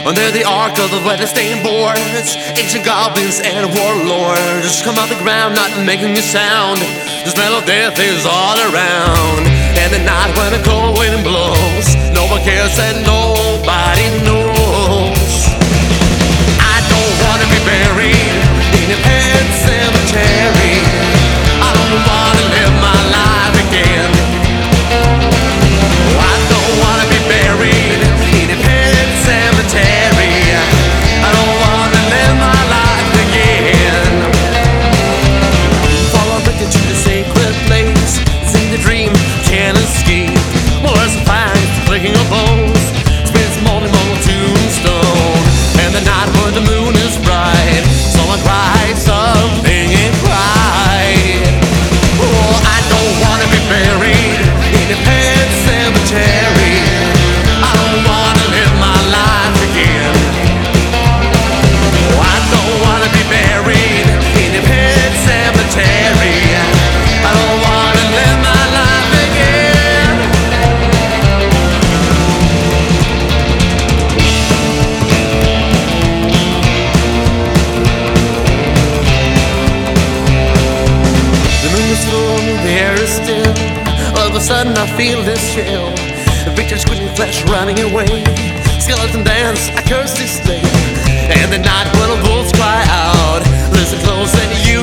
Under the arc of the weather-stained boards, ancient goblins and warlords come out the ground, not making a sound. The smell of death is all around. And the night when the cold wind blows, no one cares and nobody knows. I don't wanna be buried in a pet cemetery. I don't wanna live my life again. I don't wanna be buried in a pet cemetery. I don't wanna live my life again. Fall victim to the sacred place, see the dream can't escape. More as a fire, flicking of bones, spins molten tombstone. And the night when the moon is bright, someone cries something and cried. Oh, I don't wanna be buried in a pet cemetery. I don't wanna live my life again. Oh, I don't wanna be buried in a pet cemetery. I don't wanna live my life again. The moon is full, the air is still. All of a sudden I feel this chill. The victor's screaming, flesh running away. Skeleton dance, I curse this day. And the night when the wolves cry out, listen close and you